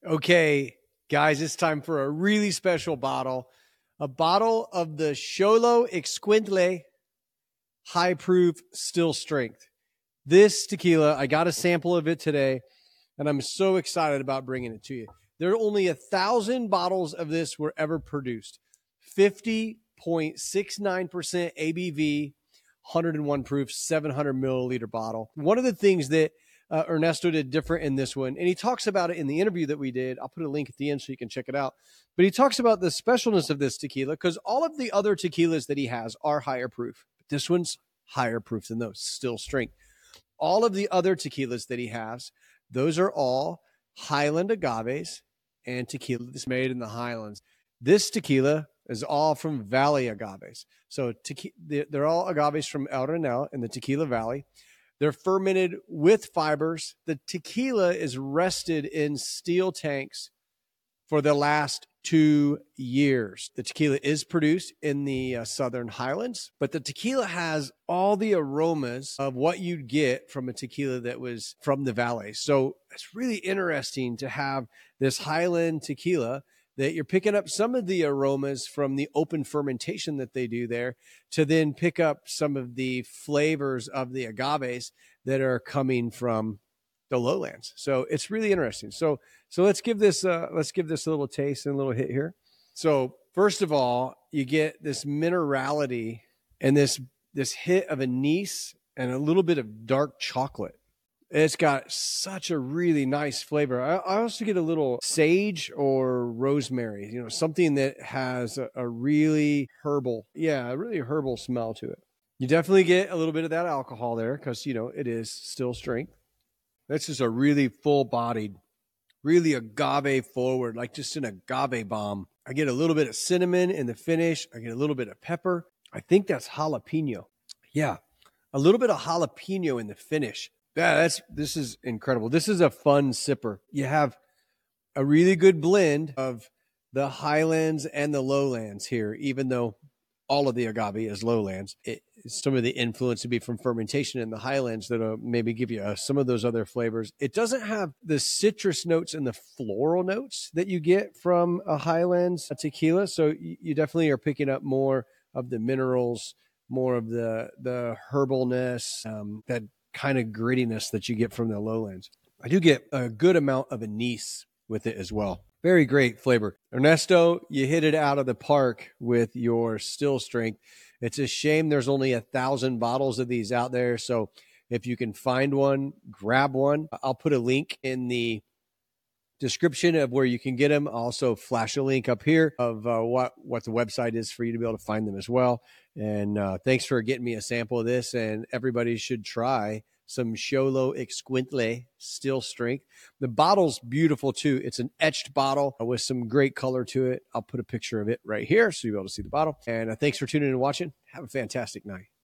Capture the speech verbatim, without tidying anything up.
Okay, guys, it's time for a really special bottle. A bottle of the Xolo Escuintle High Proof Still Strength. This tequila, I got a sample of it today, and I'm so excited about bringing it to you. There are only a thousand bottles of this were ever produced. fifty point six nine percent A B V, one hundred one proof, seven hundred milliliter bottle. One of the things that uh, Ernesto did different in this one, and he talks about it in the interview that we did. I'll put a link at the end so you can check it out. But he talks about the specialness of this tequila because all of the other tequilas that he has are higher proof. But this one's higher proof than those, still strength. All of the other tequilas that he has, those are all Highland agaves and tequila that's made in the Highlands. This tequila is all from Valley agaves. So tequi- they're all agaves from El Renal in the Tequila Valley. They're fermented with fibers. The tequila is rested in steel tanks for the last two years. The tequila is produced in the uh, Southern Highlands, but the tequila has all the aromas of what you'd get from a tequila that was from the valley. So it's really interesting to have this Highland tequila that you're picking up some of the aromas from the open fermentation that they do there to then pick up some of the flavors of the agaves that are coming from the lowlands. So it's really interesting. So, so let's give this, uh, let's give this a little taste and a little hit here. So first of all, you get this minerality and this, this hit of anise and a little bit of dark chocolate. It's got such a really nice flavor. I, I also get a little sage or rosemary, you know, something that has a, a really herbal, yeah, a really herbal smell to it. You definitely get a little bit of that alcohol there because, you know, it is still strength. This is a really full-bodied, really agave forward, like just an agave bomb. I get a little bit of cinnamon in the finish. I get a little bit of pepper. I think that's jalapeno. Yeah, a little bit of jalapeno in the finish. Yeah, that's this is incredible. This is a fun sipper. You have a really good blend of the highlands and the lowlands here, even though all of the agave is lowlands. It, some of the influence would be from fermentation in the highlands that'll maybe give you uh, some of those other flavors. It doesn't have the citrus notes and the floral notes that you get from a highlands tequila. So you, you definitely are picking up more of the minerals, more of the, the herbalness, um, that kind of grittiness that you get from the lowlands. I do get a good amount of anise with it as well. Very great flavor. Ernesto, you hit it out of the park with your still strength. It's a shame there's only a thousand bottles of these out there. So if you can find one, grab one. I'll put a link in the description of where you can get them. I'll also flash a link up here of uh, what, what the website is for you to be able to find them as well. And uh, thanks for getting me a sample of this. And everybody should try some Xolo Escuintle still strength. The bottle's beautiful too. It's an etched bottle with some great color to it. I'll put a picture of it right here so you'll be able to see the bottle. And uh, thanks for tuning in and watching. Have a fantastic night.